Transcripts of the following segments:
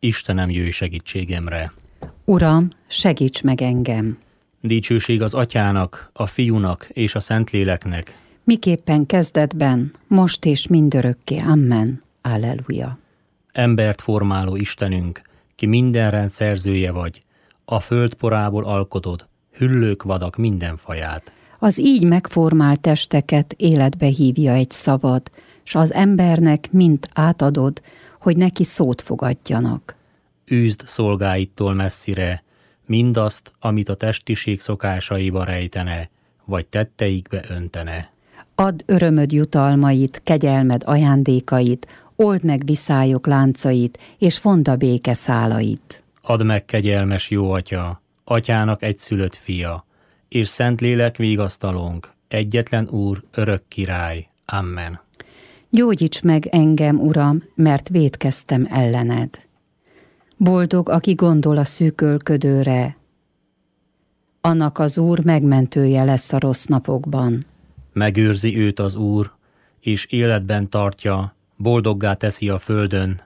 Istenem, jöjj segítségemre! Uram, segíts meg engem! Dicsőség az Atyának, a Fiúnak és a Szentléleknek, miképpen kezdetben, most és mindörökké. Amen. Alleluja. Embert formáló Istenünk, ki minden rend szerzője vagy, a föld porából alkotod, hüllők, vadak minden faját. Az így megformált testeket életbe hívja egy szavad, s az embernek mind átadod, hogy neki szót fogadjanak. Űzd szolgáittól messzire mindazt, amit a testiség szokásaiba rejtene, vagy tetteikbe öntene. Add örömöd jutalmait, kegyelmed ajándékait, old meg viszályok láncait, és fondd a béke szálait. Add meg, kegyelmes jó Atya, Atyának egyszülött fia, és Szentlélek vigasztalónk, egyetlen Úr, örök király. Amen. Gyógyíts meg engem, Uram, mert vétkeztem ellened. Boldog, aki gondol a szűkölködőre. Annak az Úr megmentője lesz a rossz napokban. Megőrzi őt az Úr, és életben tartja, boldoggá teszi a földön,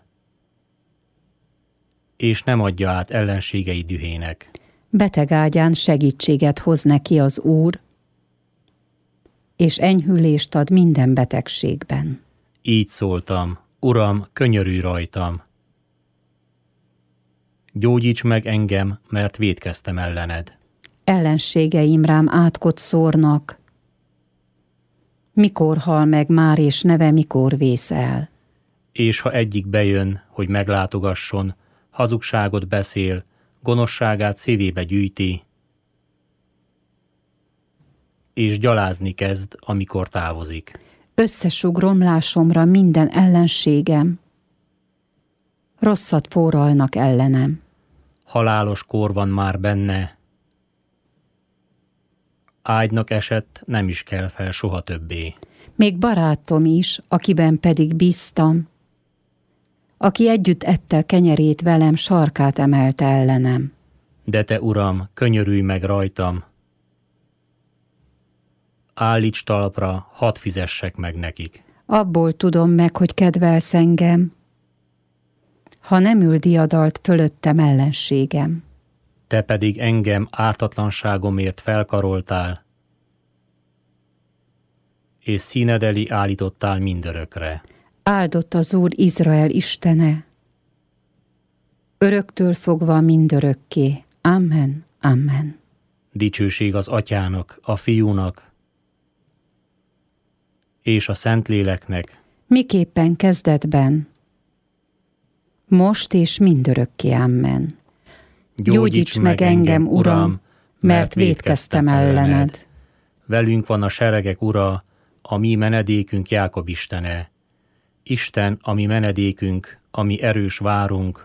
és nem adja át ellenségei dühének. Beteg ágyán segítséget hoz neki az Úr, és enyhülést ad minden betegségben. Így szóltam, Uram, könyörülj rajtam. Gyógyíts meg engem, mert vétkeztem ellened. Ellenségeim rám átkot szórnak. Mikor hal meg már, és neve mikor vész el? És ha egyik bejön, hogy meglátogasson, hazugságot beszél, gonoszságát szívébe gyűjti, és gyalázni kezd, amikor távozik. Összesug romlásomra minden ellenségem. Rosszat forralnak ellenem. Halálos kór van már benne. Ágynak esett, nem is kell fel soha többé. Még barátom is, akiben pedig bíztam, aki együtt ette kenyerét velem, sarkát emelte ellenem. De te, Uram, könyörülj meg rajtam. Állíts talpra, hadd fizessek meg nekik. Abból tudom meg, hogy kedvelsz engem, ha nem ül diadalt fölöttem ellenségem. Te pedig engem ártatlanságomért felkaroltál, és színed elé állítottál mindörökre. Áldott az Úr Izrael Istene, öröktől fogva mindörökké. Amen, amen. Dicsőség az Atyának, a Fiúnak és a Szentléleknek, miképpen kezdetben, most és mindörökké. Amen. Gyógyíts meg engem, Uram, mert vétkeztem ellened. Velünk van a seregek Ura, a mi menedékünk Jákob Istene. Isten, a mi menedékünk, a mi erős várunk.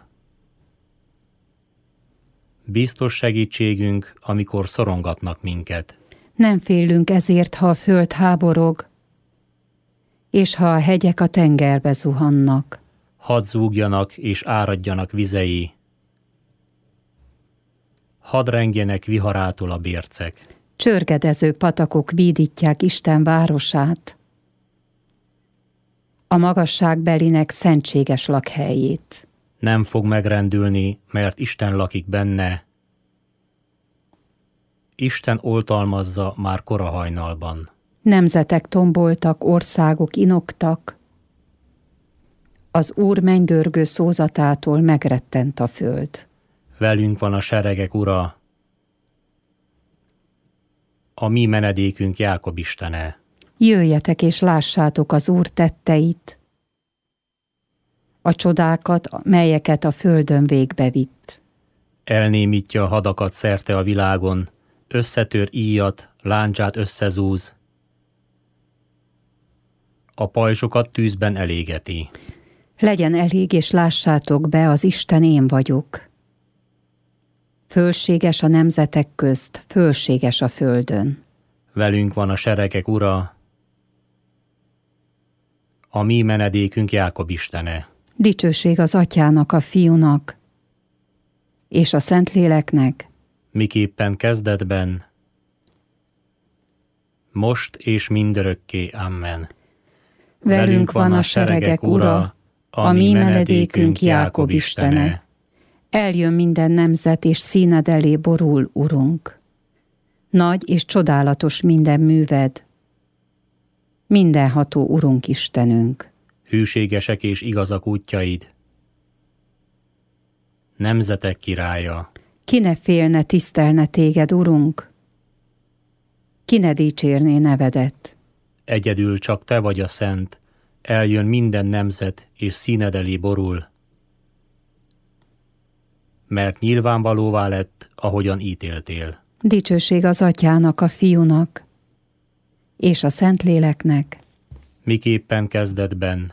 Biztos segítségünk, amikor szorongatnak minket. Nem félünk ezért, ha a föld háborog, és ha a hegyek a tengerbe zuhannak. Hadd zúgjanak és áradjanak vizei. Hadd rengjenek viharától a bércek. Csörgedező patakok vídítják Isten városát, a magasságbelinek szentséges lakhelyét. Nem fog megrendülni, mert Isten lakik benne. Isten oltalmazza már kora hajnalban. Nemzetek tomboltak, országok inoktak. Az Úr mennydörgő szózatától megrettent a föld. Velünk van a seregek Ura, a mi menedékünk Jákob Istene. Jöjjetek és lássátok az Úr tetteit, a csodákat, melyeket a földön végbevitt. Elnémítja a hadakat szerte a világon, összetör íjat, láncsát összezúz. A pajzsokat tűzben elégeti. Legyen elég, és lássátok be, az Isten én vagyok. Fölséges a nemzetek közt, fölséges a földön. Velünk van a seregek Ura, a mi menedékünk Jákob Istene. Dicsőség az Atyának, a Fiúnak, és a Szentléleknek, miképpen kezdetben, most és mindörökké. Amen. Velünk van a seregek Ura, a mi menedékünk Jákob Istene. Eljön minden nemzet, és színed elé borul, Urunk. Nagy és csodálatos minden műved, mindenható Urunk Istenünk. Hűségesek és igazak útjaid, nemzetek királya. Ki ne félne, tisztelne téged, Urunk? Ki ne dicsérné nevedet? Egyedül csak te vagy a szent, eljön minden nemzet, és színed elé borul, mert nyilvánvalóvá lett, ahogyan ítéltél. Dicsőség az Atyának, a Fiúnak, és a Szentléleknek, miképpen kezdetben,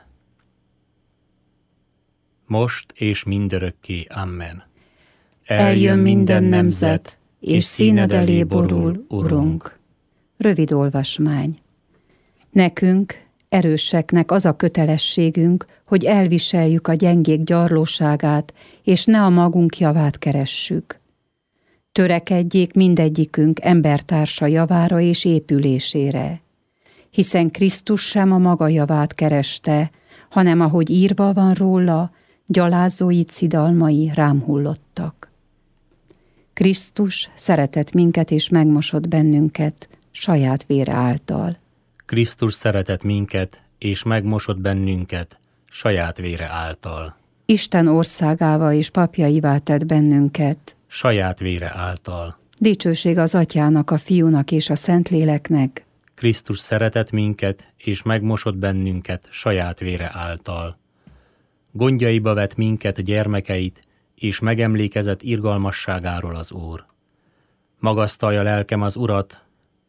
most és mindörökké. Amen. Eljön minden nemzet, és színed elé borul, Urunk. Rövid olvasmány. Nekünk, erőseknek az a kötelességünk, hogy elviseljük a gyengék gyarlóságát, és ne a magunk javát keressük. Törekedjék mindegyikünk embertársa javára és épülésére, hiszen Krisztus sem a maga javát kereste, hanem ahogy írva van róla, gyalázói szidalmai rám hullottak. Krisztus szeretett minket és megmosott bennünket saját vére által. Krisztus szeretett minket, és megmosott bennünket saját vére által. Isten országává és papjaivá tett bennünket Saját vére által. Dicsőség az Atyának, a Fiúnak és a Szentléleknek. Krisztus szeretett minket, és megmosott bennünket saját vére által. Gondjaiba vett minket gyermekeit, és megemlékezett irgalmasságáról az Úr. Magasztalja lelkem az Urat,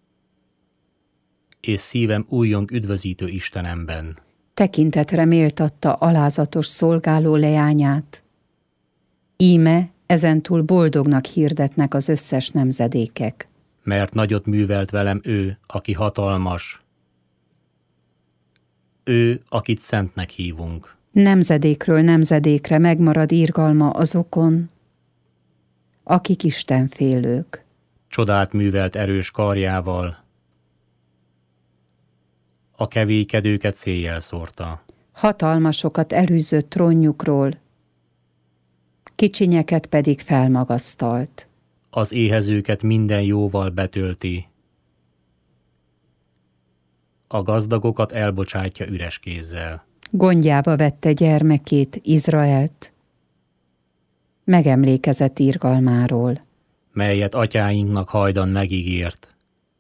és szívem újjong üdvözítő Istenemben. Tekintetre méltatta alázatos szolgáló leányát. Íme ezentúl boldognak hirdetnek az összes nemzedékek. Mert nagyot művelt velem ő, aki hatalmas. Ő, akit szentnek hívunk. Nemzedékről nemzedékre megmarad irgalma azokon, akik istenfélők. Csodát művelt erős karjával. A kevélykedőket széjjel szórta. Hatalmasokat elűzött trónjukról, kicsinyeket pedig felmagasztalt. Az éhezőket minden jóval betölti. A gazdagokat elbocsátja üres kézzel. Gondjába vette gyermekét, Izraelt, megemlékezett irgalmáról. Melyet atyáinknak hajdan megígért.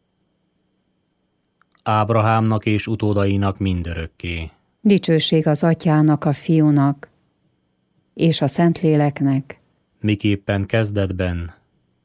Ábrahámnak és utódainak mindörökké. Dicsőség az Atyának, a Fiúnak és a Szentléleknek, Miképpen kezdetben,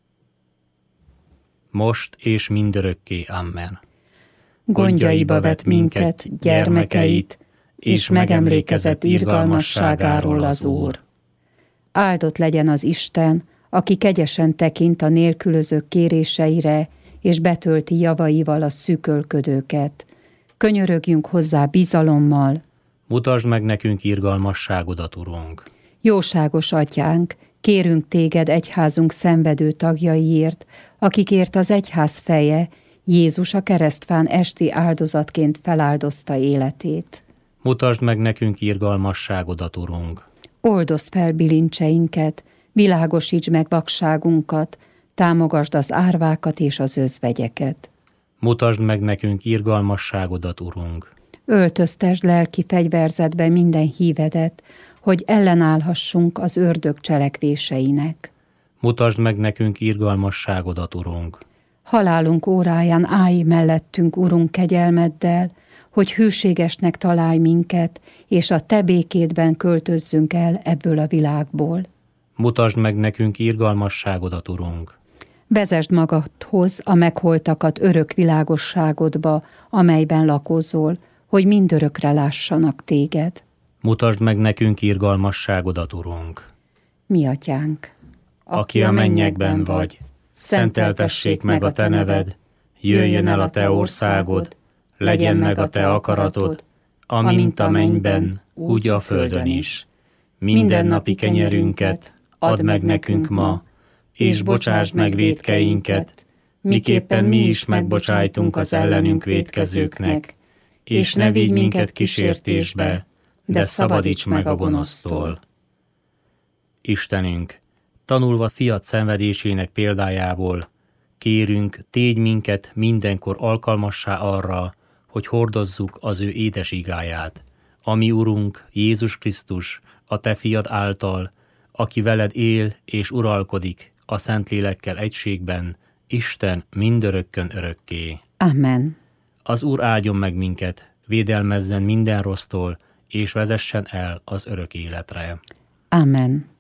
most és mindörökké. Amen. gondjaiba vett minket, gyermekeit, és megemlékezett irgalmasságáról az Úr. Áldott legyen az Isten, aki kegyesen tekint a nélkülözők kéréseire, és betölti javaival a szűkölködőket. Könyörögjünk hozzá bizalommal. Mutasd meg nekünk irgalmasságodat, Urunk. Jóságos Atyánk, kérünk téged egyházunk szenvedő tagjaiért, akikért az egyház feje, Jézus a keresztfán esti áldozatként feláldozta életét. Mutasd meg nekünk irgalmasságodat, Urunk. Oldozd fel bilincseinket, világosíts meg vakságunkat, támogasd az árvákat és az özvegyeket. Mutasd meg nekünk irgalmasságodat, Urunk. Öltöztesd lelki fegyverzetbe minden hívedet, hogy ellenállhassunk az ördög cselekvéseinek. Mutasd meg nekünk irgalmasságodat, Urunk. Halálunk óráján állj mellettünk, Urunk, kegyelmeddel, hogy hűségesnek találj minket, és a te békédben költözzünk el ebből a világból. Mutasd meg nekünk irgalmasságodat, Urunk. Vezesd magadhoz a megholtakat örök világosságodba, amelyben lakozol, hogy mindörökre lássanak téged. Mutasd meg nekünk irgalmasságodat, Urunk. Mi Atyánk, Aki a mennyekben vagy, szenteltessék meg a te neved, jöjjön el a te országod, legyen meg a te akaratod, amint a mennyben, úgy a földön is. Mindennapi kenyerünket add meg nekünk ma, és bocsásd meg vétkeinket, miképpen mi is megbocsájtunk az ellenünk vétkezőknek, és ne vigy minket kísértésbe, de szabadíts meg a gonosztól. Istenünk, Tanulva fiat szenvedésének példájából, kérünk, tégy minket mindenkor alkalmassá arra, hogy hordozzuk az ő édes igáját. Ami Urunk, Jézus Krisztus, a te fiad által, aki veled él és uralkodik a Szentlélekkel egységben, Isten mindörökkön örökké. Amen. Az Úr áldjon meg minket, védelmezzen minden rossztól, és vezessen el az örök életre. Amen.